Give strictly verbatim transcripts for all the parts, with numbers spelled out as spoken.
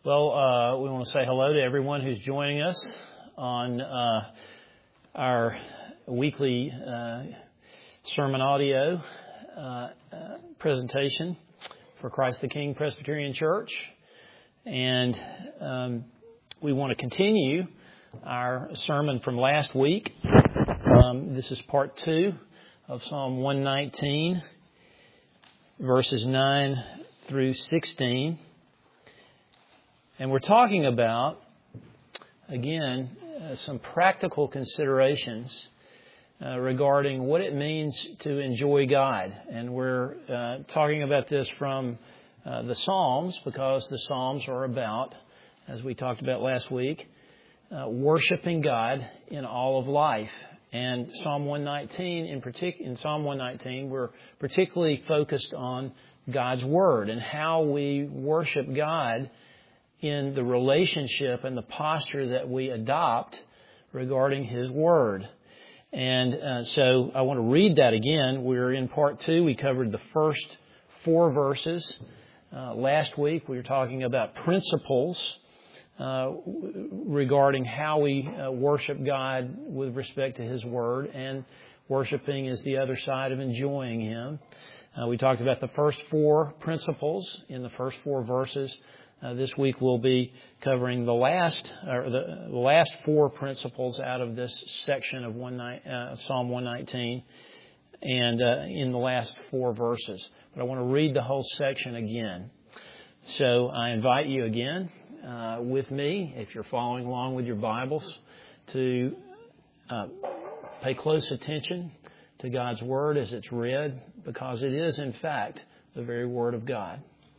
Well, uh, we want to say hello to everyone who's joining us on uh, our weekly uh, sermon audio uh, uh, presentation for Christ the King Presbyterian Church. And um, we want to continue our sermon from last week. Um, this is part two of Psalm one nineteen, verses nine through sixteen. And we're talking about, again, uh, some practical considerations uh, regarding what it means to enjoy God. And we're uh, talking about this from uh, the Psalms, because the Psalms are about, as we talked about last week, uh, worshiping God in all of life. And Psalm one nineteen, in partic- in Psalm one nineteen, we're particularly focused on God's Word and how we worship God in the relationship and the posture that we adopt regarding His Word. And uh, so I want to read that again. We're in part two. We covered the first four verses. Uh, last week we were talking about principles uh, regarding how we uh, worship God with respect to His Word, and worshiping is the other side of enjoying Him. Uh, we talked about the first four principles in the first four verses. Uh, this week we'll be covering the last, or the, the last four principles out of this section of one, uh, Psalm one nineteen, and uh, in the last four verses. But I want to read the whole section again. So I invite you again uh, with me, if you're following along with your Bibles, to uh, pay close attention to God's Word as it's read, because it is, in fact, the very Word of God.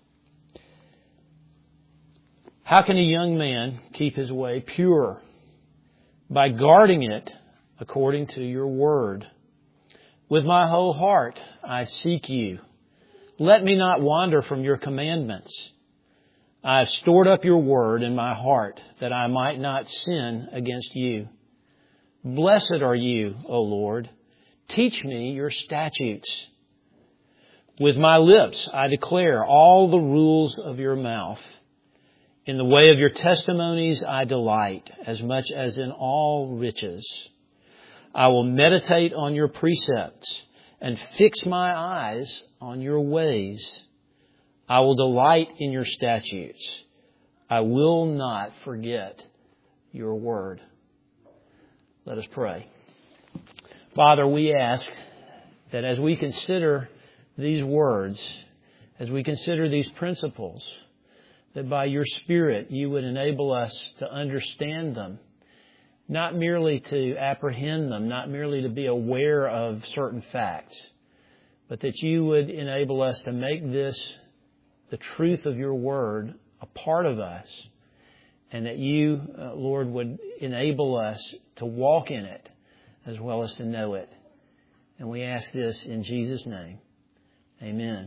How can a young man keep his way pure? By guarding it according to your word. With my whole heart I seek you. Let me not wander from your commandments. I have stored up your word in my heart, that I might not sin against you. Blessed are you, O Lord. Teach me your statutes. With my lips I declare all the rules of your mouth. In the way of your testimonies I delight, as much as in all riches. I will meditate on your precepts and fix my eyes on your ways. I will delight in your statutes. I will not forget your word. Let us pray. Father, we ask that as we consider these words, as we consider these principles, that by your Spirit you would enable us to understand them, not merely to apprehend them, not merely to be aware of certain facts, but that you would enable us to make this, the truth of your word, a part of us, and that you, uh, Lord, would enable us to walk in it as well as to know it. And we ask this in Jesus' name. Amen.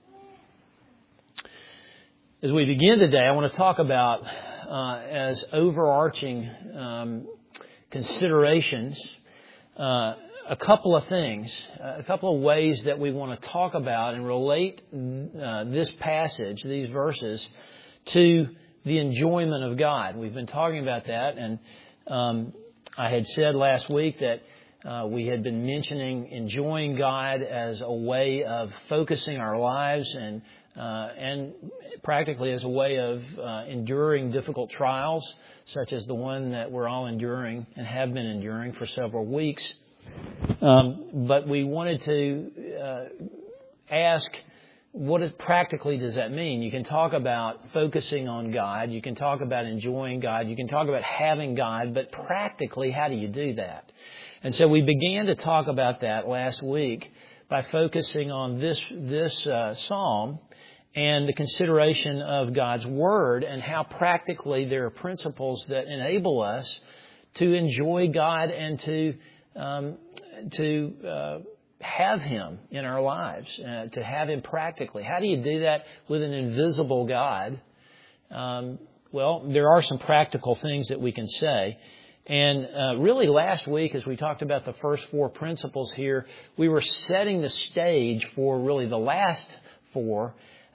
As we begin today, I want to talk about, uh, as overarching um, considerations, uh, a couple of things, a couple of ways that we want to talk about and relate uh, this passage, these verses, to the enjoyment of God. We've been talking about that, and um, I had said last week that uh, we had been mentioning enjoying God as a way of focusing our lives and Uh, and practically as a way of uh, enduring difficult trials, such as the one that we're all enduring and have been enduring for several weeks. Um, but we wanted to uh, ask, what is, practically does that mean? You can talk about focusing on God. You can talk about enjoying God. You can talk about having God. But practically, how do you do that? And so we began to talk about that last week by focusing on this, this uh, psalm and the consideration of God's Word, and how practically there are principles that enable us to enjoy God and to um, to uh, have Him in our lives, uh, to have Him practically. How do you do that with an invisible God? Um, well, there are some practical things that we can say. And uh, really last week, as we talked about the first four principles here, we were setting the stage for really the last four,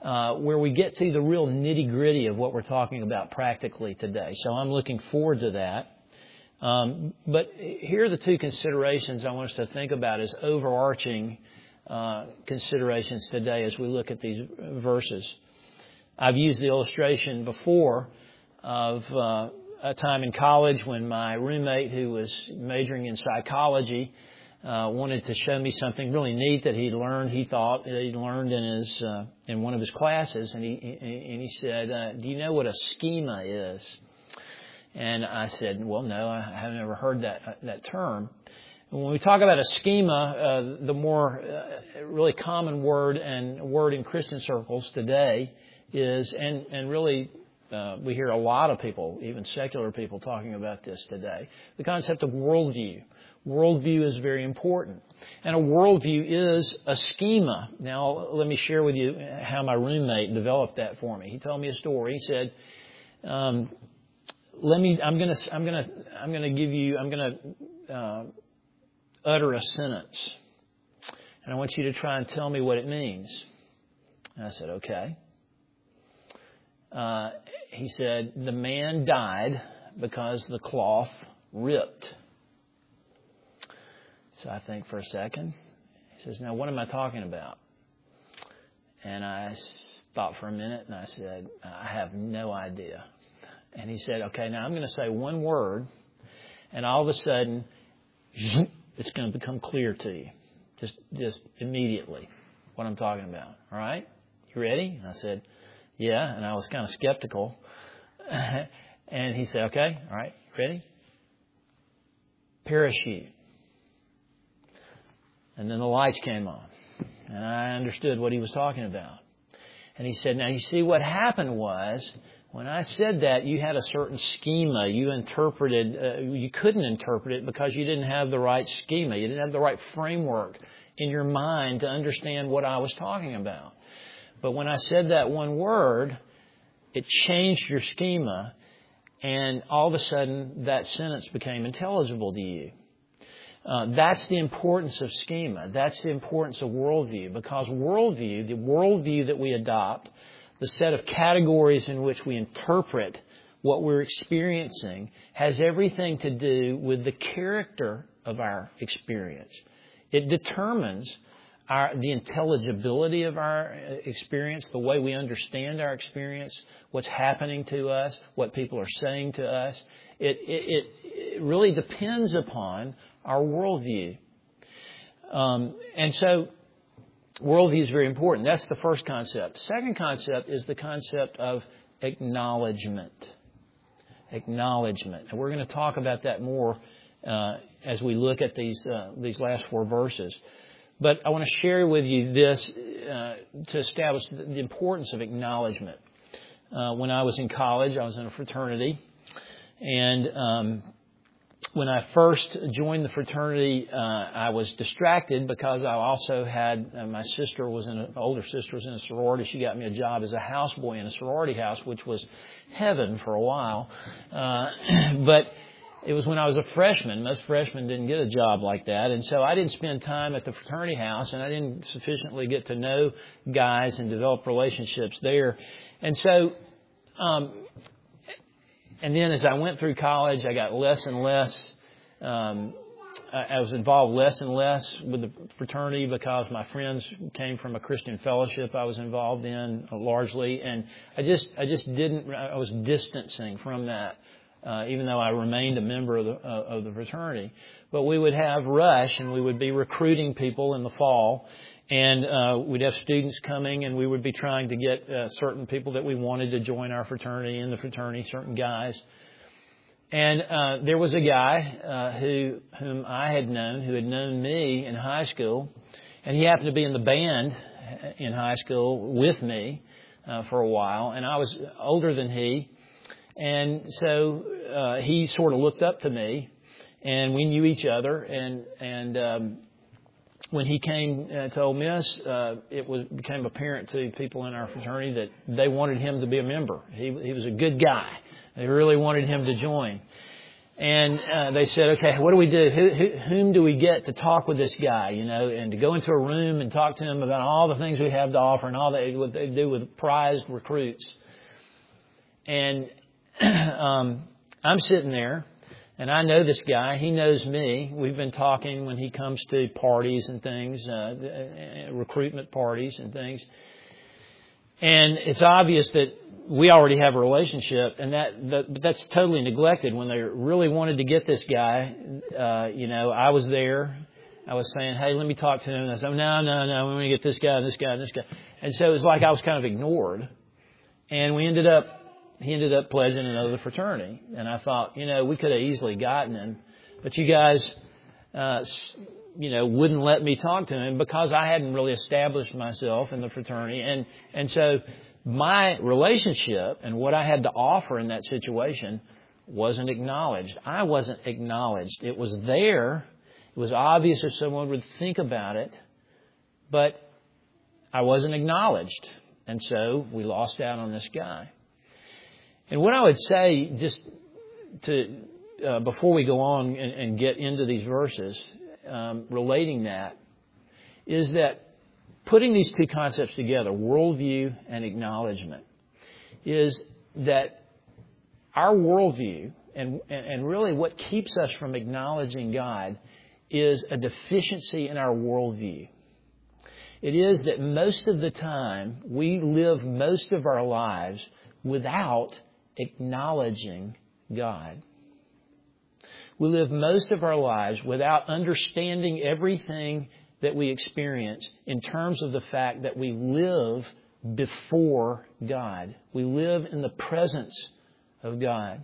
uh, where we get to the real nitty-gritty of what we're talking about practically today. So I'm looking forward to that. Um, but here are the two considerations I want us to think about as overarching uh, considerations today as we look at these verses. I've used the illustration before of uh, a time in college when my roommate, who was majoring in psychology, uh, wanted to show me something really neat that he'd learned. He thought that he'd learned in his uh, in one of his classes, and he and he said, uh, "Do you know what a schema is?" And I said, "Well, no, I haven't ever heard that that term." And when we talk about a schema, uh, the more uh, really common word and word in Christian circles today is, and and really. Uh, we hear a lot of people, even secular people, talking about this today. The concept of worldview. Worldview is very important. And a worldview is a schema. Now, let me share with you how my roommate developed that for me. He told me a story. He said, um, "Let me. I'm going to. I'm going to. I'm going to give you. I'm going to uh, utter a sentence, and I want you to try and tell me what it means." And I said, "Okay." Uh, he said, "The man died because the cloth ripped." So I think for a second. He says, "Now, what am I talking about?" And I thought for a minute, and I said, "I have no idea." And he said, "Okay, now I'm going to say one word, and all of a sudden, it's going to become clear to you, just just immediately, what I'm talking about. All right? You ready?" And I said, "Yeah," and I was kind of skeptical. And he said, "Okay, all right, ready?" Parachute. And then the lights came on, and I understood what he was talking about. And he said, "Now, you see, what happened was, when I said that, you had a certain schema. You interpreted, uh, you couldn't interpret it because you didn't have the right schema. You didn't have the right framework in your mind to understand what I was talking about. But when I said that one word, it changed your schema, and all of a sudden that sentence became intelligible to you." Uh, that's the importance of schema. That's the importance of worldview, because worldview, the worldview that we adopt, the set of categories in which we interpret what we're experiencing, has everything to do with the character of our experience. It determines Our, the intelligibility of our experience, the way we understand our experience, what's happening to us, what people are saying to us. It, it, it really depends upon our worldview. Um, and so worldview is very important. That's the first concept. The second concept is the concept of acknowledgement. Acknowledgement. And we're going to talk about that more uh, as we look at these uh, these last four verses. But I want to share with you this uh, to establish the importance of acknowledgement. Uh, when I was in college, I was in a fraternity. And um, when I first joined the fraternity, uh, I was distracted because I also had, uh, my sister was in, a, my older sister was in a sorority. She got me a job as a houseboy in a sorority house, which was heaven for a while. Uh, but it was when I was a freshman. Most freshmen didn't get a job like that. And so I didn't spend time at the fraternity house, and I didn't sufficiently get to know guys and develop relationships there. And so, um, and then as I went through college, I got less and less, um, I, I was involved less and less with the fraternity because my friends came from a Christian fellowship I was involved in uh, largely. And I just, I just didn't, I was distancing from that. Uh, even though I remained a member of the, uh, of the fraternity. But we would have rush, and we would be recruiting people in the fall, and uh, we'd have students coming, and we would be trying to get uh, certain people that we wanted to join our fraternity in the fraternity, certain guys. And uh, there was a guy uh, who whom I had known, who had known me in high school, and he happened to be in the band in high school with me uh, for a while, and I was older than he. And so uh, he sort of looked up to me, and we knew each other. And and um, when he came uh, to Ole Miss, uh, it was became apparent to people in our fraternity that they wanted him to be a member. He he was a good guy. They really wanted him to join. And uh, they said, okay, what do we do? Who, who, whom do we get to talk with this guy, you know, and to go into a room and talk to him about all the things we have to offer and all that, what they do with prized recruits. And um, I'm sitting there, and I know this guy. He knows me. We've been talking when he comes to parties and things, uh, recruitment parties and things. And it's obvious that we already have a relationship, and that, that that's totally neglected. When they really wanted to get this guy, uh, you know, I was there. I was saying, hey, let me talk to him. And I said, no, no, no, we want to get this guy, this guy, this guy. And so it was like I was kind of ignored. And we ended up, he ended up pledging another fraternity. And I thought, you know, we could have easily gotten him. But you guys, uh, you know, wouldn't let me talk to him because I hadn't really established myself in the fraternity. And, and so my relationship and what I had to offer in that situation wasn't acknowledged. I wasn't acknowledged. It was there. It was obvious if someone would think about it, but I wasn't acknowledged. And so we lost out on this guy. And what I would say, just to uh, before we go on and, and get into these verses, um, relating that, is that putting these two concepts together, worldview and acknowledgement, is that our worldview and, and really what keeps us from acknowledging God is a deficiency in our worldview. It is that most of the time we live most of our lives without acknowledging God. We live most of our lives without understanding everything that we experience in terms of the fact that we live before God. We live in the presence of God.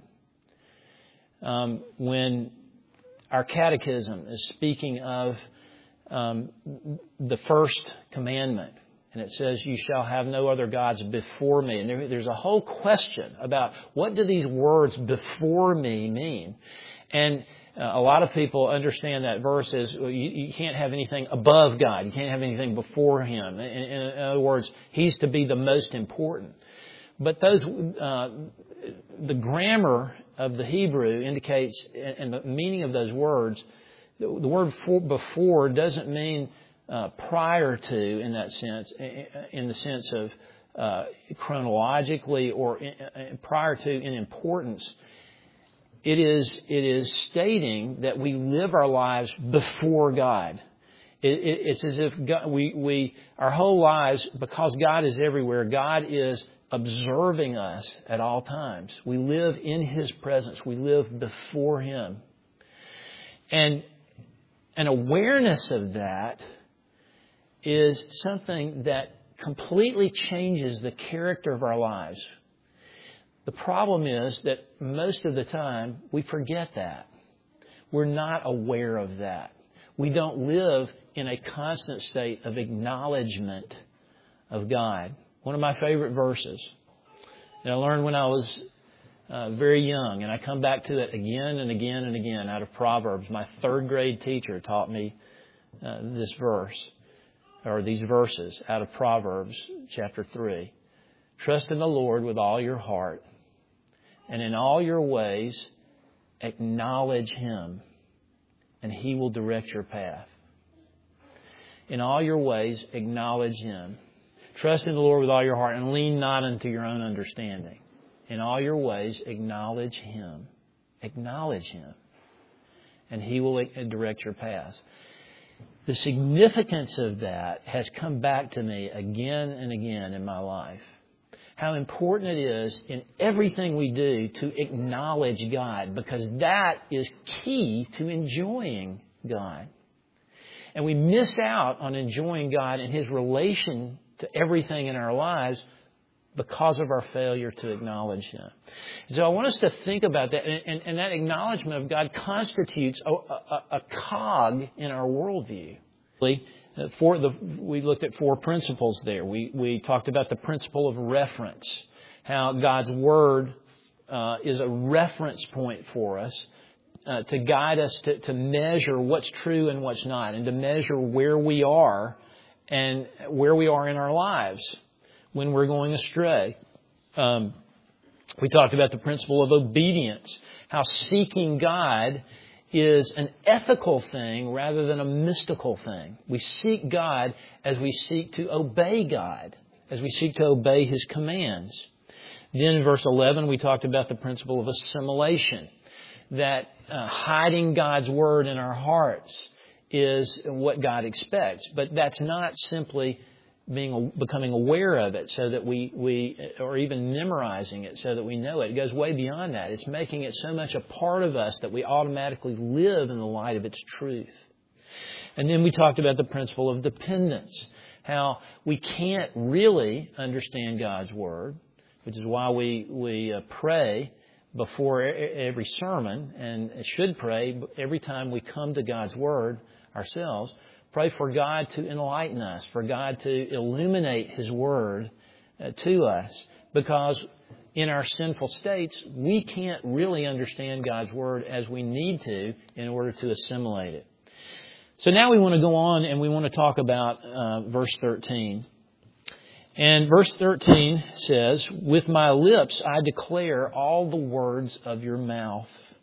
Um, when our catechism is speaking of um, the first commandment, and it says, you shall have no other gods before me. And there, there's a whole question about what do these words before me mean? And uh, a lot of people understand that verse as well, you, you can't have anything above God. You can't have anything before Him. In, in, in other words, He's to be the most important. But those, uh, the grammar of the Hebrew indicates, and the meaning of those words, the, the word for, before doesn't mean uh, prior to in that sense, in the sense of uh, chronologically or in, in, prior to in importance. It is it is stating that we live our lives before God. It, it, it's as if God, we we our whole lives, because God is everywhere, God is observing us at all times. We live in His presence. We live before Him. And an awareness of that is something that completely changes the character of our lives. The problem is that most of the time we forget that. We're not aware of that. We don't live in a constant state of acknowledgement of God. One of my favorite verses that I learned when I was uh, very young, and I come back to it again and again and again out of Proverbs. My third grade teacher taught me uh, this verse, or these verses out of Proverbs chapter three. Trust in the Lord with all your heart, and in all your ways acknowledge Him, and He will direct your path. In all your ways acknowledge Him. Trust in the Lord with all your heart and lean not unto your own understanding. In all your ways, acknowledge Him. Acknowledge Him. And He will direct your paths. The significance of that has come back to me again and again in my life. How important it is in everything we do to acknowledge God, because that is key to enjoying God. And we miss out on enjoying God and His relation to everything in our lives because of our failure to acknowledge Him. And so I want us to think about that. And, and, and that acknowledgement of God constitutes a, a, a cog in our worldview. For the, we looked at four principles there. We, we talked about the principle of reference, how God's Word uh, is a reference point for us uh, to guide us to, to measure what's true and what's not, and to measure where we are and where we are in our lives when we're going astray. Um, We talked about the principle of obedience, how seeking God is an ethical thing rather than a mystical thing. We seek God as we seek to obey God, as we seek to obey His commands. Then in verse eleven, we talked about the principle of assimilation, that uh, hiding God's Word in our hearts is what God expects. But that's not simply being becoming aware of it so that we, we, or even memorizing it so that we know it. It goes way beyond that. It's making it so much a part of us that we automatically live in the light of its truth. And then we talked about the principle of dependence, how we can't really understand God's Word, which is why we, we uh, pray before every sermon, and should pray every time we come to God's Word ourselves. Pray for God to enlighten us, for God to illuminate His Word uh, to us, because in our sinful states, we can't really understand God's Word as we need to in order to assimilate it. So now we want to go on and we want to talk about uh, verse thirteen. And verse thirteen says, "With my lips I declare all the words of your mouth."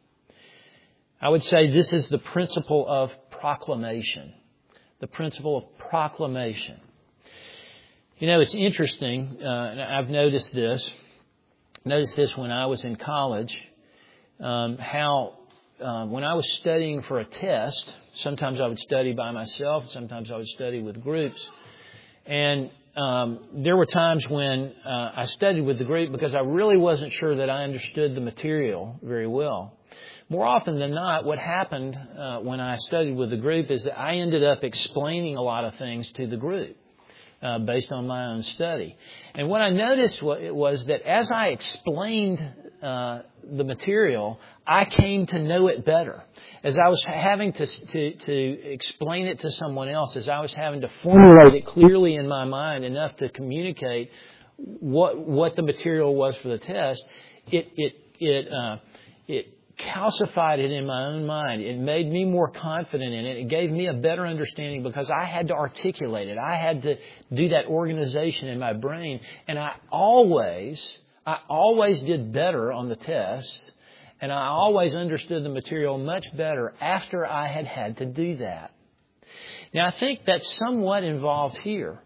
I would say this is the principle of proclamation. The principle of proclamation. You know, it's interesting, uh, and I've noticed this, noticed this when I was in college, um, how uh, when I was studying for a test, sometimes I would study by myself, sometimes I would study with groups, and um, there were times when uh, I studied with the group because I really wasn't sure that I understood the material very well. More often than not, what happened uh, when I studied with the group is that I ended up explaining a lot of things to the group uh, based on my own study. And what I noticed was that as I explained uh, the material, I came to know it better. As I was having to, to, to explain it to someone else, as I was having to formulate it clearly in my mind enough to communicate what what the material was for the test, it it it uh, it calcified it in my own mind. It made me more confident in it. It gave me a better understanding because I had to articulate it. I had to do that organization in my brain. And I always, I always did better on the test. And I always understood the material much better after I had had to do that. Now, I think that's somewhat involved here.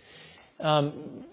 Um,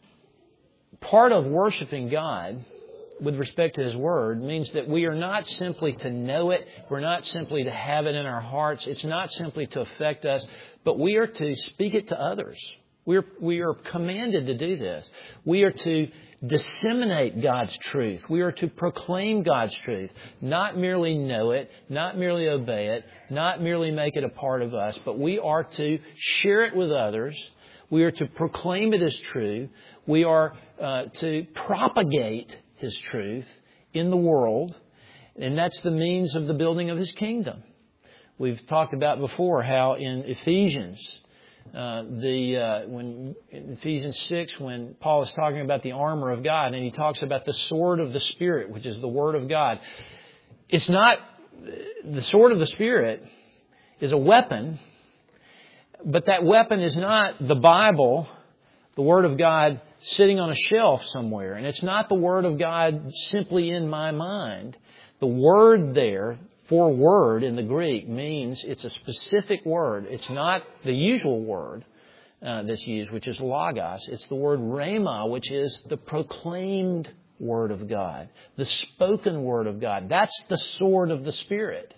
part of worshiping God with respect to His Word means that we are not simply to know it. We're not simply to have it in our hearts. It's not simply to affect us, but we are to speak it to others. We are, we are commanded to do this. We are to disseminate God's truth. We are to proclaim God's truth, not merely know it, not merely obey it, not merely make it a part of us, but we are to share it with others. We are to proclaim it as true. We are uh, to propagate His truth in the world, and that's the means of the building of His kingdom. We've talked about before how in Ephesians, uh, the uh, when in Ephesians six, when Paul is talking about the armor of God, and he talks about the sword of the Spirit, which is the Word of God. It's not the sword of the Spirit is a weapon, but that weapon is not the Bible, the Word of God, sitting on a shelf somewhere. And it's not the Word of God simply in my mind. The word there, for word in the Greek, means it's a specific word. It's not the usual word uh, that's used, which is logos. It's the word rhema, which is the proclaimed Word of God, the spoken Word of God. That's the sword of the Spirit.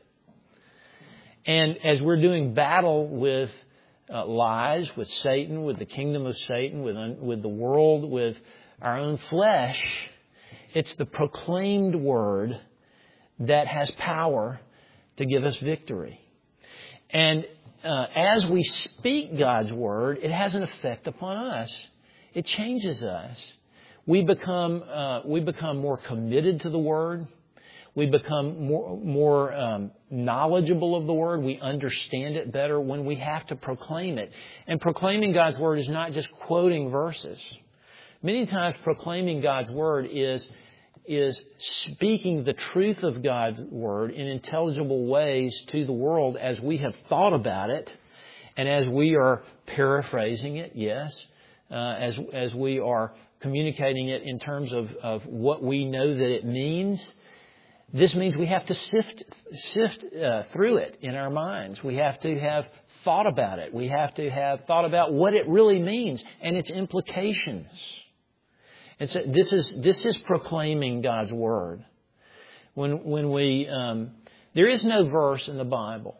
And as we're doing battle with Uh, lies, with Satan, with the kingdom of Satan, with un, with the world, with our own flesh, it's the proclaimed Word that has power to give us victory. And uh, as we speak God's Word, it has an effect upon us. It changes us. We become uh, we become more committed to the Word. We become more, more um, knowledgeable of the Word. We understand it better when we have to proclaim it. And proclaiming God's Word is not just quoting verses. Many times proclaiming God's Word is, is speaking the truth of God's Word in intelligible ways to the world as we have thought about it and as we are paraphrasing it, yes, uh, as as we are communicating it in terms of, of what we know that it means, this means we have to sift sift uh, through it in our minds. We have to have thought about it. We have to have thought about what it really means and its implications. And so this is this is proclaiming God's Word. When when we um, there is no verse in the Bible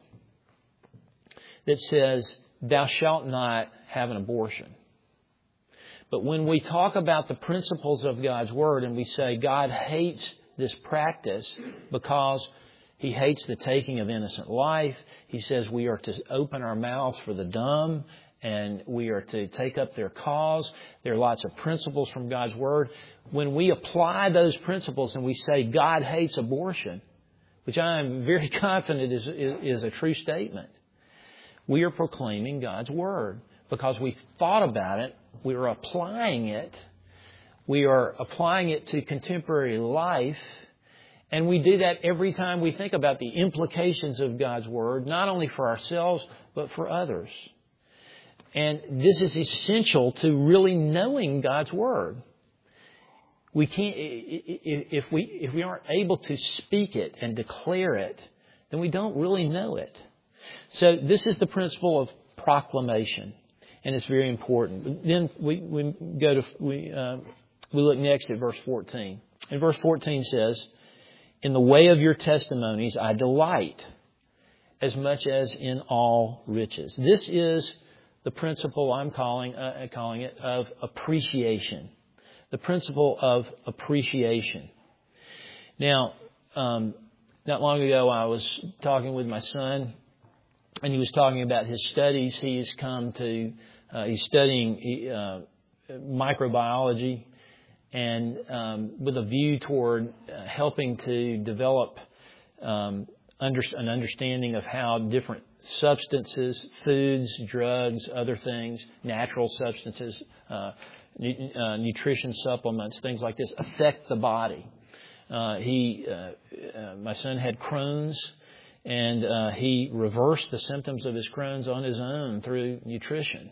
that says, "Thou shalt not have an abortion." But when we talk about the principles of God's Word and we say God hates this practice because He hates the taking of innocent life, He says we are to open our mouths for the dumb and we are to take up their cause. There are lots of principles from God's Word. When we apply those principles and we say God hates abortion, which I am very confident is, is, is a true statement, we are proclaiming God's Word because we thought about it. We are applying it. We are applying it to contemporary life. And we do that every time we think about the implications of God's Word, not only for ourselves, but for others. And this is essential to really knowing God's Word. We can't, if we, if we aren't able to speak it and declare it, then we don't really know it. So this is the principle of proclamation. And it's very important. Then we, we go to we uh, we look next at verse fourteen. And verse fourteen says, "In the way of your testimonies I delight, as much as in all riches." This is the principle I'm calling uh, calling it of appreciation. The principle of appreciation. Now, um, not long ago, I was talking with my son, and he was talking about his studies. He's come to Uh, he's studying uh, microbiology and um, with a view toward uh, helping to develop um, under, an understanding of how different substances, foods, drugs, other things, natural substances, uh, nu- uh, nutrition supplements, things like this affect the body. Uh, he, uh, uh, my son had Crohn's, and uh, he reversed the symptoms of his Crohn's on his own through nutrition.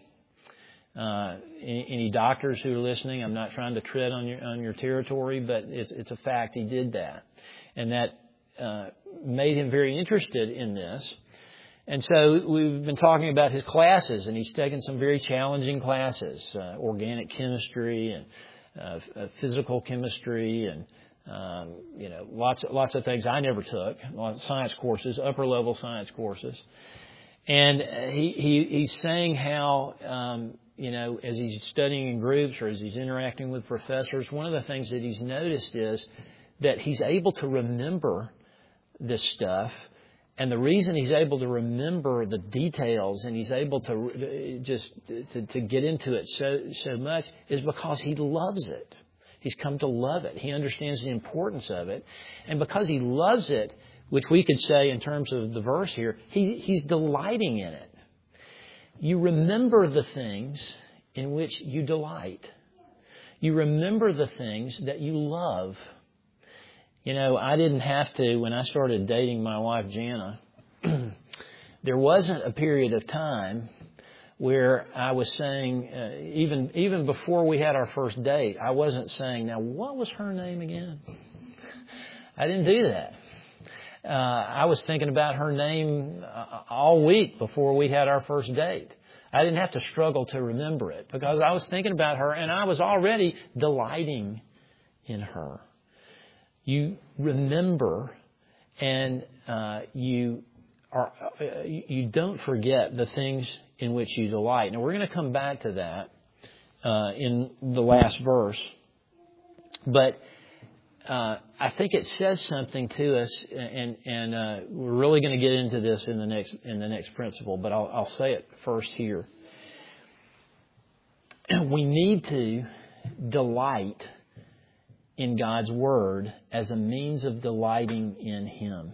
Uh, any, any doctors who are listening, I'm not trying to tread on your on your territory, but it's it's a fact he did that, and that uh, made him very interested in this. And so we've been talking about his classes, and he's taken some very challenging classes: uh, organic chemistry and uh, physical chemistry, and um, you know lots of, lots of things I never took, science courses, upper level science courses. And he, he he's saying how. Um, You know, as he's studying in groups or as he's interacting with professors, one of the things that he's noticed is that he's able to remember this stuff. And the reason he's able to remember the details and he's able to just to, to get into it so so much is because he loves it. He's come to love it. He understands the importance of it. And because he loves it, which we could say in terms of the verse here, he, he's delighting in it. You remember the things in which you delight. You remember the things that you love. You know, I didn't have to, when I started dating my wife, Jana, there wasn't a period of time where I was saying, uh, even even before we had our first date, I wasn't saying, now, what was her name again? I didn't do that. Uh, I was thinking about her name uh, all week before we had our first date. I didn't have to struggle to remember it because I was thinking about her and I was already delighting in her. You remember and uh, you are uh, you don't forget the things in which you delight. Now we're going to come back to that uh, in the last verse, but. Uh, I think it says something to us, and and uh, we're really going to get into this in the next in the next principle. But I'll, I'll say it first here. We need to delight in God's Word as a means of delighting in Him,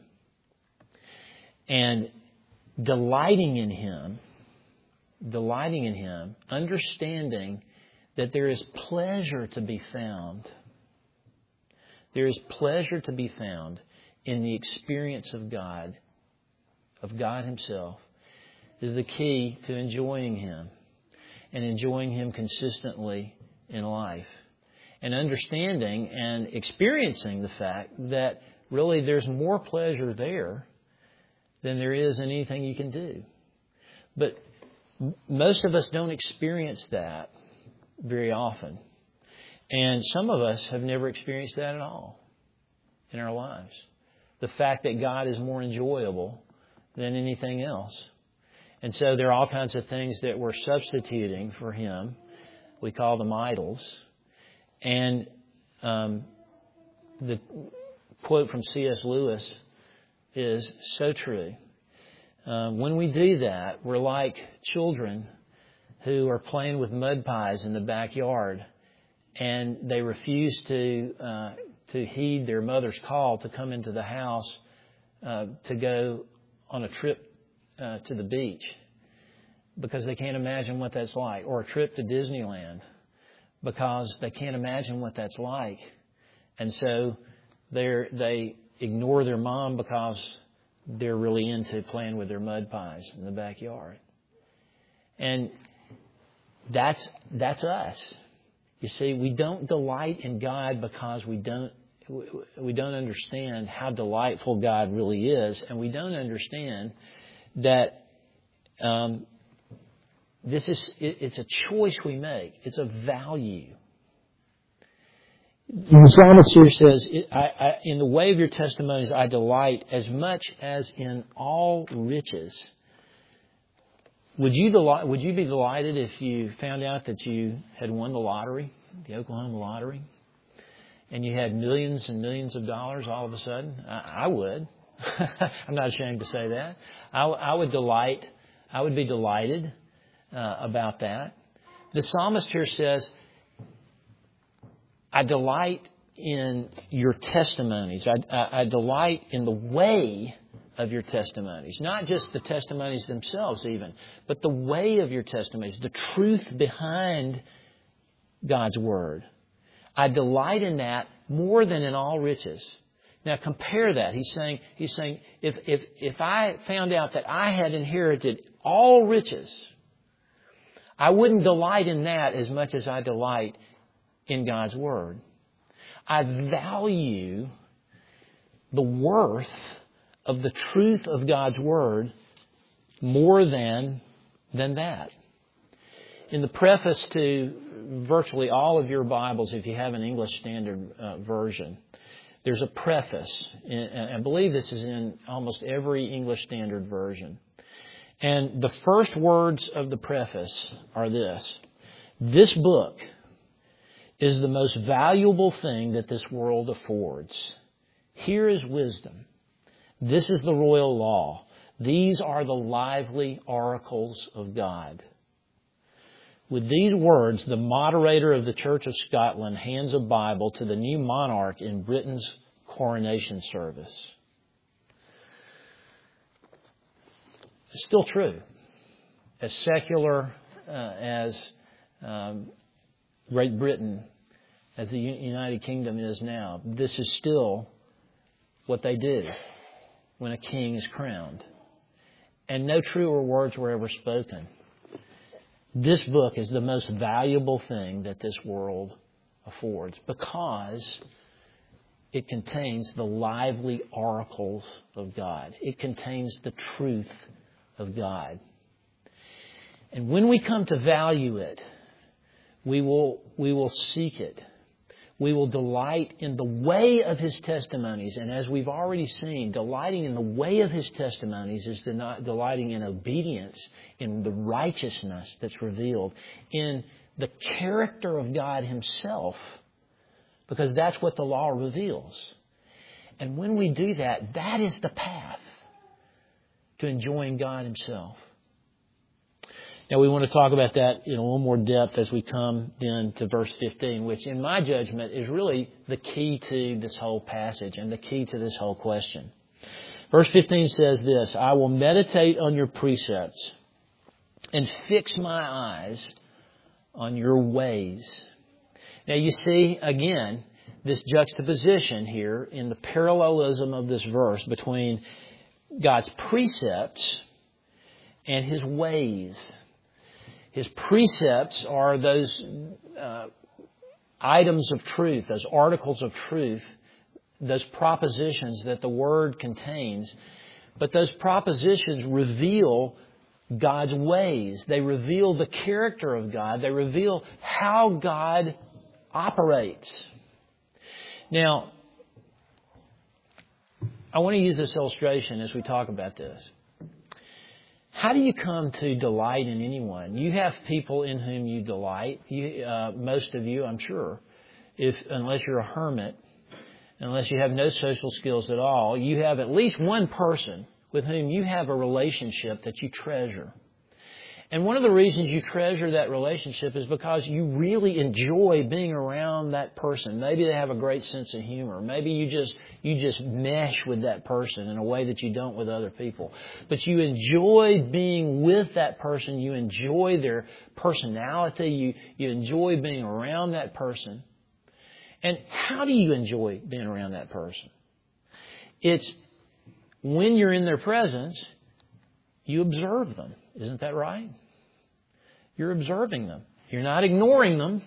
and delighting in Him, delighting in Him, understanding that there is pleasure to be found. There is pleasure to be found in the experience of God, of God Himself, is the key to enjoying Him. and enjoying Him consistently in life. And understanding and experiencing the fact that really there's more pleasure there than there is in anything you can do. But most of us don't experience that very often. And some of us have never experienced that at all in our lives. The fact that God is more enjoyable than anything else. And so there are all kinds of things that we're substituting for Him. We call them idols. And um, the quote from C S Lewis is so true. Uh, when we do that, we're like children who are playing with mud pies in the backyard, and they refuse to uh, to heed their mother's call to come into the house uh, to go on a trip uh, to the beach because they can't imagine what that's like, or a trip to Disneyland because they can't imagine what that's like, and so they they ignore their mom because they're really into playing with their mud pies in the backyard. And that's that's us. You see, we don't delight in God because we don't we don't understand how delightful God really is, and we don't understand that um, this is it, it's a choice we make. It's a value. The psalmist here says, I, I, in the way of your testimonies I delight as much as in all riches. Would you delight, would you be delighted if you found out that you had won the lottery, the Oklahoma lottery, and you had millions and millions of dollars all of a sudden? I, I would. I'm not ashamed to say that. I, I would delight, I would be delighted uh, about that. The psalmist here says, I delight in your testimonies. I, I, I delight in the way of your testimonies. Not just the testimonies themselves even, but the way of your testimonies, the truth behind God's Word. I delight in that more than in all riches. Now compare that. He's saying, he's saying, if, if, if I found out that I had inherited all riches, I wouldn't delight in that as much as I delight in God's Word. I value the worth of the truth of God's Word more than, than that. In the preface to virtually all of your Bibles, if you have an English Standard uh, Version, there's a preface. And I believe this is in almost every English Standard Version. And the first words of the preface are this: this book is the most valuable thing that this world affords. Here is wisdom. This is the royal law. These are the lively oracles of God. With these words, the moderator of the Church of Scotland hands a Bible to the new monarch in Britain's coronation service. It's still true. As secular uh, as um, Great Britain, as the United Kingdom is now, this is still what they do when a king is crowned. And no truer words were ever spoken. This book is the most valuable thing that this world affords because it contains the lively oracles of God. It contains the truth of God. And when we come to value it, we will, we will seek it. We will delight in the way of His testimonies. And as we've already seen, delighting in the way of His testimonies is delighting in obedience, in the righteousness that's revealed, in the character of God Himself, because that's what the law reveals. And when we do that, that is the path to enjoying God Himself. Now, we want to talk about that in a little more depth as we come then to verse fifteen, which in my judgment is really the key to this whole passage and the key to this whole question. Verse fifteen says this: I will meditate on your precepts and fix my eyes on your ways. Now, you see, again, this juxtaposition here in the parallelism of this verse between God's precepts and His ways. His precepts are those uh, items of truth, those articles of truth, those propositions that the Word contains. But those propositions reveal God's ways. They reveal the character of God. They reveal how God operates. Now, I want to use this illustration as we talk about this. How do you come to delight in anyone? You have people in whom you delight. You, uh, most of you, I'm sure, if unless you're a hermit, unless you have no social skills at all, you have at least one person with whom you have a relationship that you treasure. And one of the reasons you treasure that relationship is because you really enjoy being around that person. Maybe they have a great sense of humor. Maybe you just you just mesh with that person in a way that you don't with other people. But you enjoy being with that person. You enjoy their personality. You, you enjoy being around that person. And how do you enjoy being around that person? It's when you're in their presence, you observe them. Isn't that right? You're observing them. You're not ignoring them.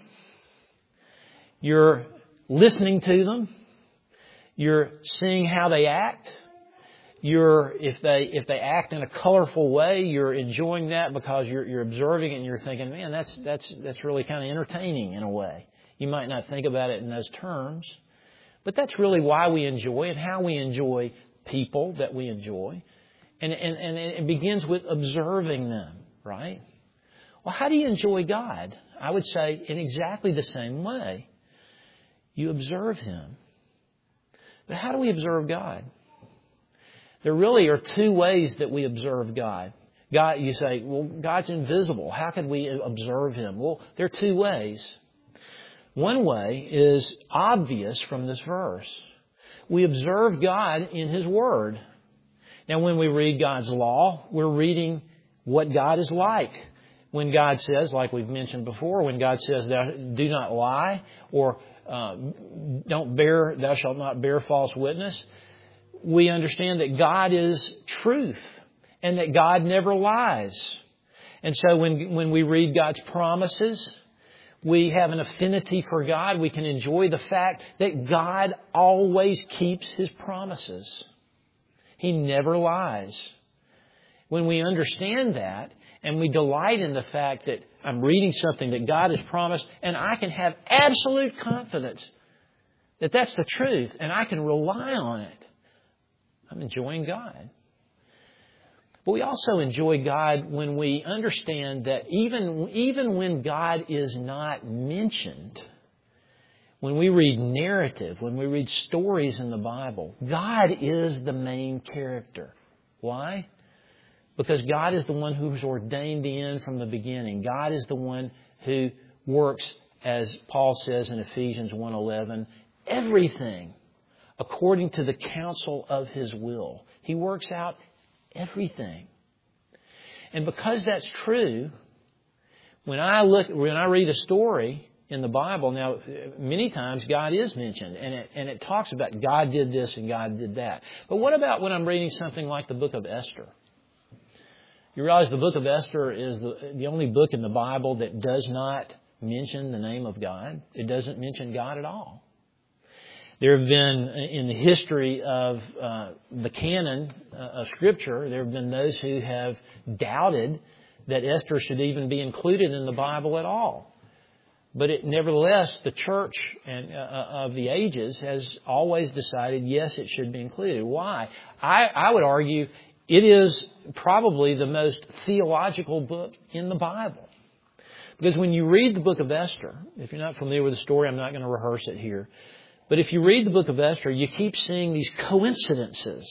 You're listening to them. You're seeing how they act. You're if they if they act in a colorful way, you're enjoying that because you're you're observing it and you're thinking, man, that's that's that's really kind of entertaining in a way. You might not think about it in those terms, but that's really why we enjoy it, how we enjoy people that we enjoy. And, and, and it begins with observing them, right? Well, how do you enjoy God? I would say in exactly the same way. You observe Him. But how do we observe God? There really are two ways that we observe God. God, you say, well, God's invisible. How could we observe Him? Well, there are two ways. One way is obvious from this verse. We observe God in His Word. Now, when we read God's law, we're reading what God is like. When God says, like we've mentioned before, when God says, thou do not lie, or uh, don't bear, thou shalt not bear false witness, we understand that God is truth and that God never lies. And so when, when we read God's promises, we have an affinity for God. We can enjoy the fact that God always keeps His promises. He never lies. When we understand that and we delight in the fact that I'm reading something that God has promised and I can have absolute confidence that that's the truth and I can rely on it, I'm enjoying God. But we also enjoy God when we understand that even, even when God is not mentioned, when we read narrative, when we read stories in the Bible, God is the main character. Why? Because God is the one who's ordained the end from the beginning. God is the one who works, as Paul says in Ephesians one eleven, everything according to the counsel of His will. He works out everything. And because that's true, when I look, when I read a story in the Bible, now, many times God is mentioned, and it, and it talks about God did this and God did that. But what about when I'm reading something like the book of Esther? You realize the book of Esther is the, the only book in the Bible that does not mention the name of God. It doesn't mention God at all. There have been, in the history of uh, the canon uh, of Scripture, there have been those who have doubted that Esther should even be included in the Bible at all. But it, nevertheless, the church and, uh, of the ages has always decided, yes, it should be included. Why? I, I would argue it is probably the most theological book in the Bible. Because when you read the book of Esther, if you're not familiar with the story, I'm not going to rehearse it here. But if you read the book of Esther, you keep seeing these coincidences.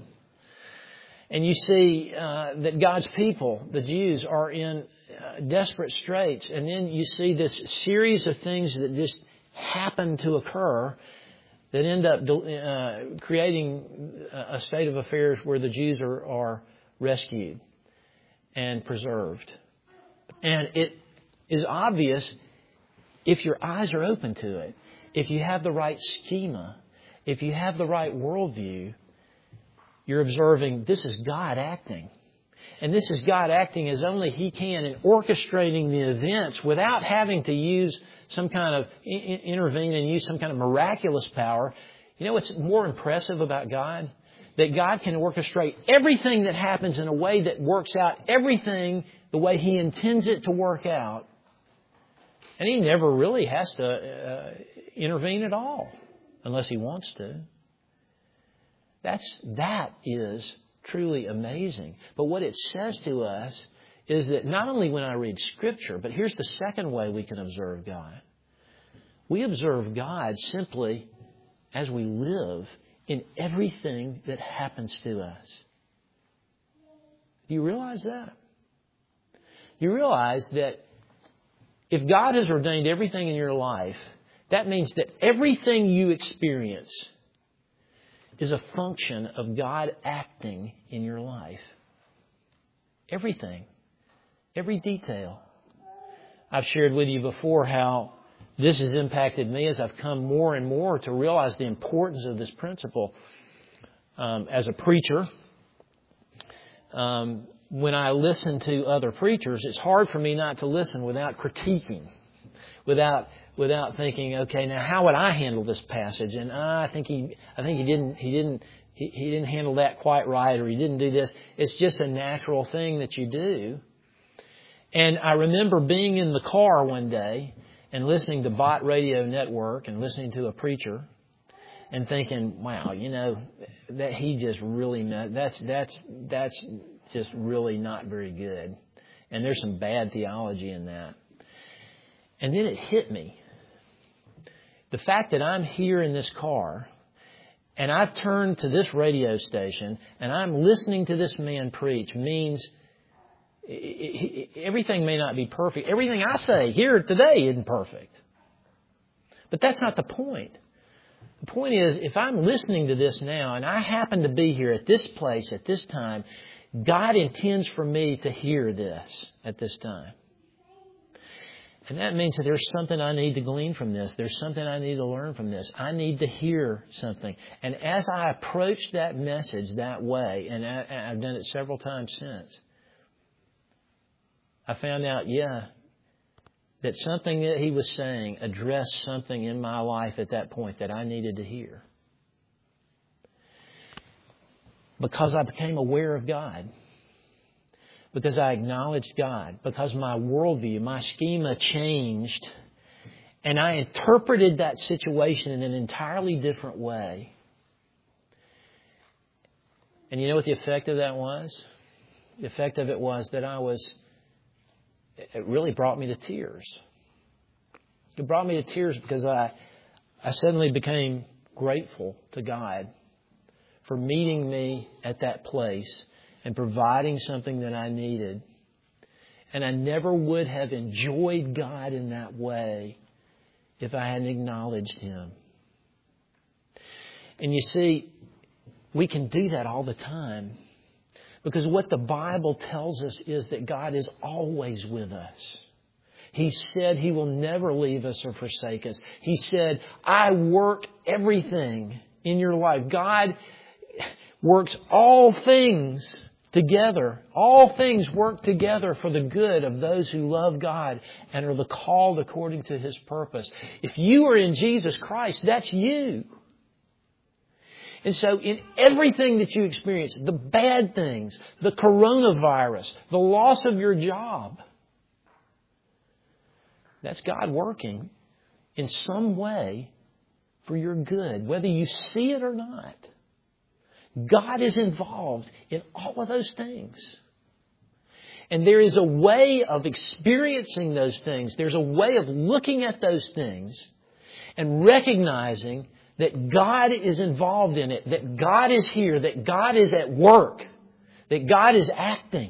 And you see uh, that God's people, the Jews, are in uh, desperate straits. And then you see this series of things that just happen to occur that end up uh, creating a state of affairs where the Jews are, are rescued and preserved. And it is obvious if your eyes are open to it, if you have the right schema, if you have the right worldview, you're observing this is God acting. And this is God acting as only He can and orchestrating the events without having to use some kind of intervene and use some kind of miraculous power. You know what's more impressive about God? That God can orchestrate everything that happens in a way that works out everything the way He intends it to work out. And He never really has to uh, intervene at all unless He wants to. That's, that is truly amazing. But what it says to us is that not only when I read Scripture, but here's the second way we can observe God. We observe God simply as we live in everything that happens to us. Do you realize that? You realize that if God has ordained everything in your life, that means that everything you experience is a function of God acting in your life. Everything. Every detail. I've shared with you before how this has impacted me as I've come more and more to realize the importance of this principle. Um, as a preacher, um, when I listen to other preachers, it's hard for me not to listen without critiquing, without without thinking, okay, now how would I handle this passage? And uh, I think he, I think he didn't, he didn't, he, he didn't handle that quite right, or he didn't do this. It's just a natural thing that you do. And I remember being in the car one day and listening to Bott Radio Network and listening to a preacher and thinking, wow, you know, that he just really, that's, that's, that's just really not very good. And there's some bad theology in that. And then it hit me. The fact that I'm here in this car and I've turned to this radio station and I'm listening to this man preach means everything may not be perfect. Everything I say here today isn't perfect. But that's not the point. The point is, if I'm listening to this now and I happen to be here at this place at this time, God intends for me to hear this at this time. And that means that there's something I need to glean from this. There's something I need to learn from this. I need to hear something. And as I approach that message that way, and I, I've done it several times since, I found out, yeah, that something that he was saying addressed something in my life at that point that I needed to hear. Because I became aware of God. Because I acknowledged God. Because my worldview, my schema changed. And I interpreted that situation in an entirely different way. And you know what the effect of that was? The effect of it was that I was, it really brought me to tears. It brought me to tears because I, I suddenly became grateful to God for meeting me at that place and providing something that I needed. And I never would have enjoyed God in that way if I hadn't acknowledged Him. And you see, we can do that all the time. Because what the Bible tells us is that God is always with us. He said He will never leave us or forsake us. He said, I work everything in your life. God works all things together. All things work together for the good of those who love God and are the called according to His purpose. If you are in Jesus Christ, that's you. And so in everything that you experience, the bad things, the coronavirus, the loss of your job, that's God working in some way for your good, whether you see it or not. God is involved in all of those things. And there is a way of experiencing those things. There's a way of looking at those things and recognizing that God is involved in it, that God is here, that God is at work, that God is acting,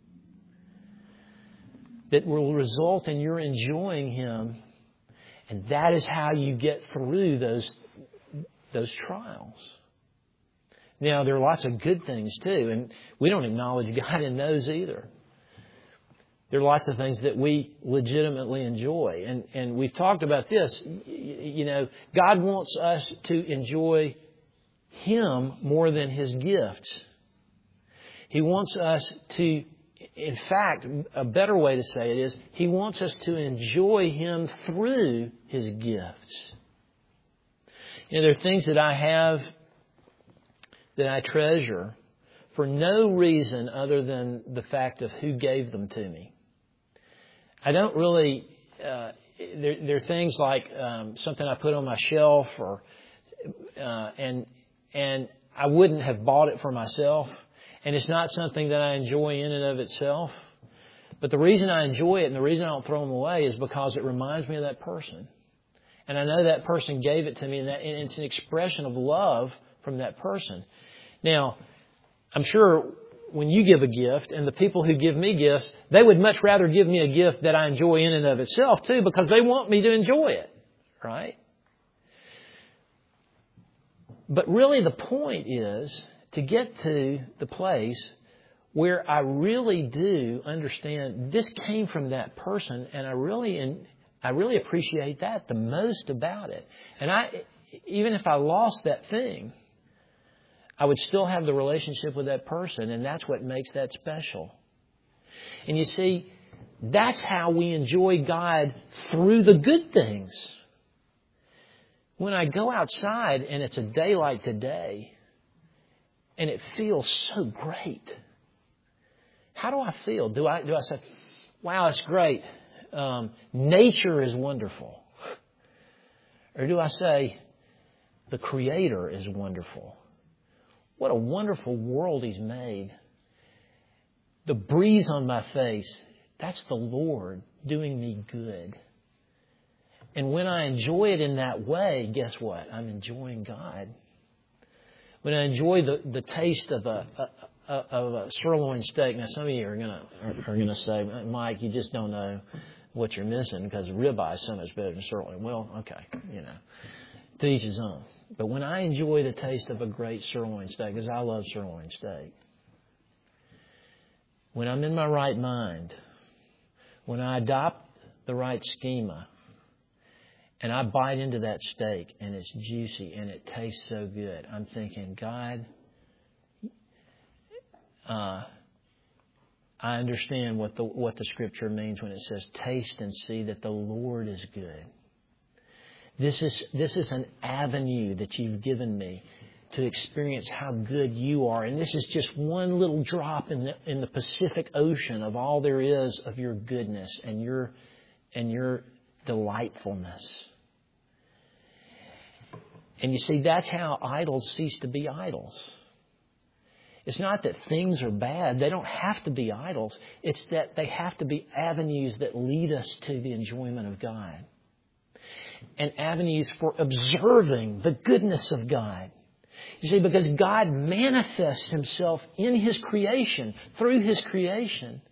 that will result in your enjoying Him. And that is how you get through those, those trials. Now, there are lots of good things too, and we don't acknowledge God in those either. There are lots of things that we legitimately enjoy. And, and we've talked about this. You know, God wants us to enjoy Him more than His gifts. He wants us to, in fact, a better way to say it is, He wants us to enjoy Him through His gifts. You know, there are things that I have that I treasure for no reason other than the fact of who gave them to me. I don't really, uh, there, there are things like um, something I put on my shelf or, uh, and, and I wouldn't have bought it for myself. And it's not something that I enjoy in and of itself. But the reason I enjoy it and the reason I don't throw them away is because it reminds me of that person. And I know that person gave it to me, and, that, and it's an expression of love from that person. Now, I'm sure when you give a gift, and the people who give me gifts, they would much rather give me a gift that I enjoy in and of itself too, because they want me to enjoy it, right? But really the point is to get to the place where I really do understand this came from that person, and I really I really appreciate that the most about it. And I, even if I lost that thing, I would still have the relationship with that person, and that's what makes that special. And you see, that's how we enjoy God through the good things. When I go outside and it's a day like today, and it feels so great, how do I feel? Do I do I say, wow, it's great. Um, nature is wonderful. Or do I say, the Creator is wonderful? What a wonderful world He's made. The breeze on my face, that's the Lord doing me good. And when I enjoy it in that way, guess what? I'm enjoying God. When I enjoy the, the taste of a, a, a of a sirloin steak, now some of you are gonna are, are gonna say, Mike, you just don't know what you're missing because ribeye is so much better than sirloin. Well, okay, you know, to each his own. But when I enjoy the taste of a great sirloin steak, because I love sirloin steak, when I'm in my right mind, when I adopt the right schema, and I bite into that steak and it's juicy and it tastes so good, I'm thinking, God, uh, I understand what the what the Scripture means when it says, taste and see that the Lord is good. This is this is an avenue that you've given me to experience how good you are. And this is just one little drop in the in the Pacific Ocean of all there is of your goodness and your and your delightfulness. And you see, that's how idols cease to be idols. It's not that things are bad. They don't have to be idols. It's that they have to be avenues that lead us to the enjoyment of God. And avenues for observing the goodness of God. You see, because God manifests Himself in His creation, through His creation.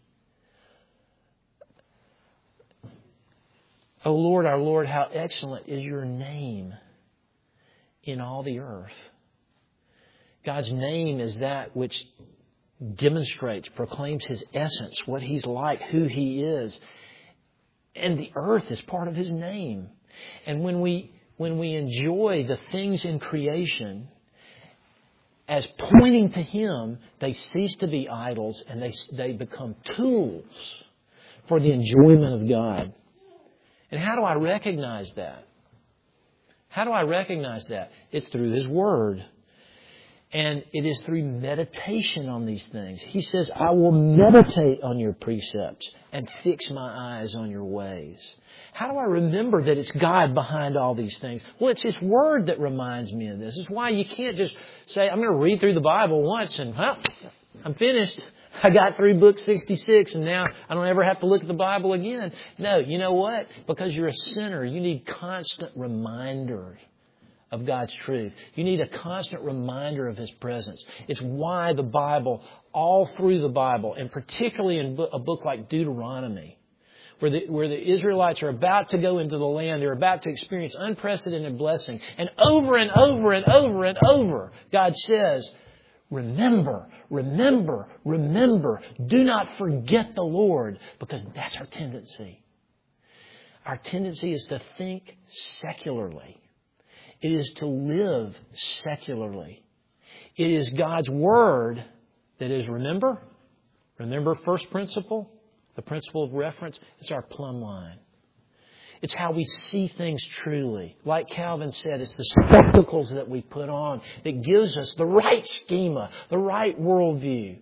O Lord, our Lord, how excellent is your name in all the earth. God's name is that which demonstrates, proclaims His essence, what He's like, who He is. And the earth is part of His name. And when we when we enjoy the things in creation as pointing to Him, they cease to be idols and they they become tools for the enjoyment of God. And how do I recognize that? How do I recognize that? It's through His Word. And it is through meditation on these things. He says, I will meditate on your precepts and fix my eyes on your ways. How do I remember that it's God behind all these things? Well, it's His Word that reminds me of this. It's why you can't just say, I'm going to read through the Bible once and, well, I'm finished. I got through book sixty-six and now I don't ever have to look at the Bible again. No, you know what? Because you're a sinner, you need constant reminders of God's truth. You need a constant reminder of His presence. It's why the Bible, all through the Bible, and particularly in a book like Deuteronomy, where the, where the Israelites are about to go into the land, they're about to experience unprecedented blessing. And over and over and over and over, God says, remember, remember, remember. Do not forget the Lord, because that's our tendency. Our tendency is to think secularly. It is to live secularly. It is God's Word that is, remember, remember first principle, the principle of reference, it's our plumb line. It's how we see things truly. Like Calvin said, it's the spectacles that we put on that gives us the right schema, the right worldview.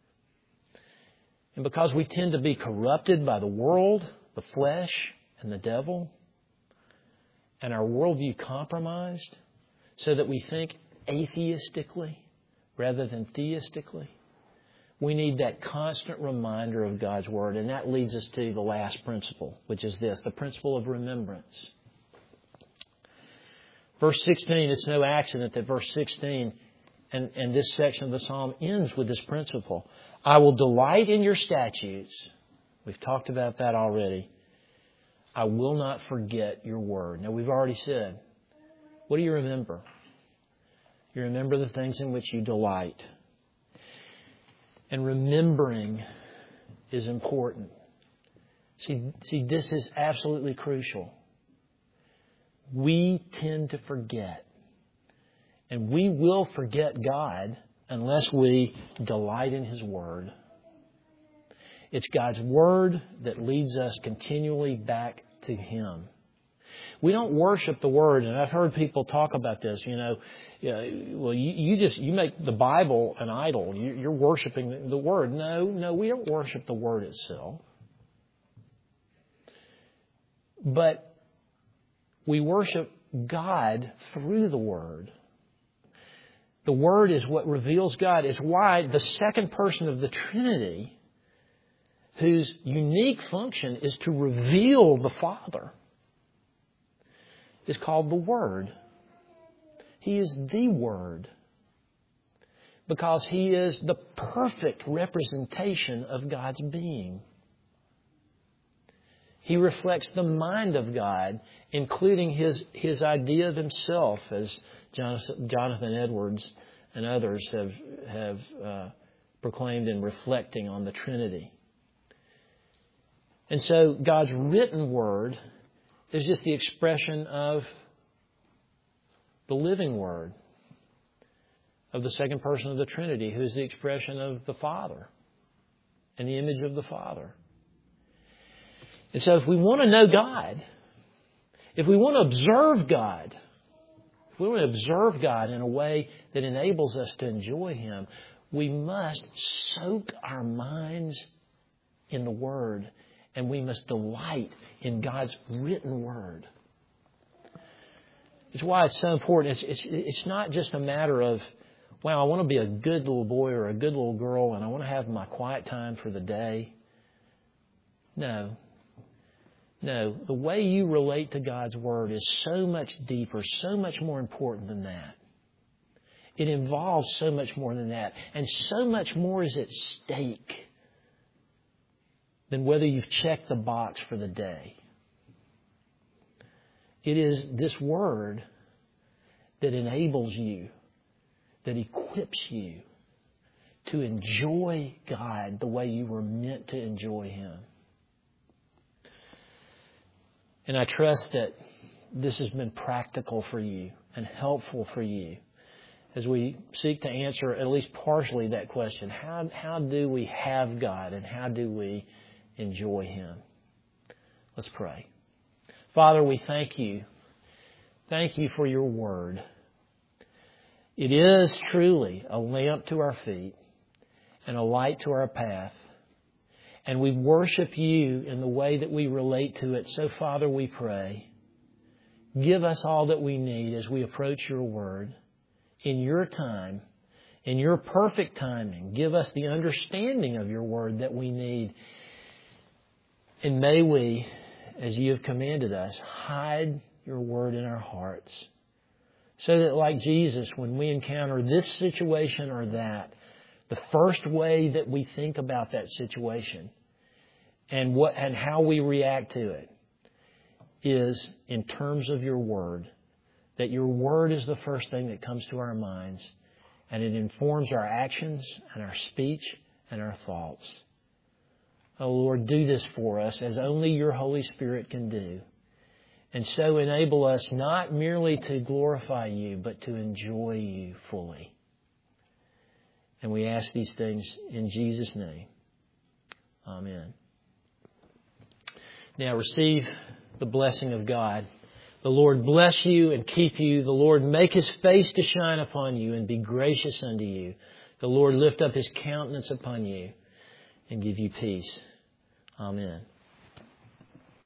And because we tend to be corrupted by the world, the flesh, and the devil, and our worldview compromised so that we think atheistically rather than theistically, we need that constant reminder of God's Word. And that leads us to the last principle, which is this, the principle of remembrance. Verse sixteen, it's no accident that verse sixteen and, and this section of the Psalm ends with this principle. I will delight in your statutes. We've talked about that already. I will not forget your word. Now, we've already said, what do you remember? You remember the things in which you delight. And remembering is important. See, see, this is absolutely crucial. We tend to forget. And we will forget God unless we delight in His Word. It's God's Word that leads us continually back to Him. We don't worship the Word, and I've heard people talk about this. You know, you know well, you, you just you make the Bible an idol. You, you're worshiping the Word. No, no, we don't worship the Word itself, but we worship God through the Word. The Word is what reveals God. It's why the second person of the Trinity, whose unique function is to reveal the Father, is called the Word. He is the Word because He is the perfect representation of God's being. He reflects the mind of God, including His, His idea of Himself, as Jonathan Edwards and others have, have uh, proclaimed in reflecting on the Trinity. And so God's written Word is just the expression of the living Word of the second person of the Trinity, who is the expression of the Father and the image of the Father. And so if we want to know God, if we want to observe God, if we want to observe God in a way that enables us to enjoy Him, we must soak our minds in the Word, and we must delight in God's written Word. It's why it's so important. It's, it's, it's not just a matter of, well, I want to be a good little boy or a good little girl and I want to have my quiet time for the day. No. No. The way you relate to God's Word is so much deeper, so much more important than that. It involves so much more than that. And so much more is at stake than whether you've checked the box for the day. It is this Word that enables you, that equips you to enjoy God the way you were meant to enjoy Him. And I trust that this has been practical for you and helpful for you as we seek to answer at least partially that question. How, how do we have God and how do we enjoy Him? Let's pray. Father, we thank You. Thank You for Your Word. It is truly a lamp to our feet and a light to our path. And we worship You in the way that we relate to it. So, Father, we pray, give us all that we need as we approach Your Word in Your time, in Your perfect timing. Give us the understanding of Your Word that we need. And may we, as You have commanded us, hide Your Word in our hearts. So that like Jesus, when we encounter this situation or that, the first way that we think about that situation and what and how we react to it is in terms of Your Word. That Your Word is the first thing that comes to our minds, and it informs our actions and our speech and our thoughts. Oh Lord, do this for us as only Your Holy Spirit can do. And so enable us not merely to glorify You, but to enjoy You fully. And we ask these things in Jesus' name. Amen. Now receive the blessing of God. The Lord bless you and keep you. The Lord make His face to shine upon you and be gracious unto you. The Lord lift up His countenance upon you and give you peace. Amen.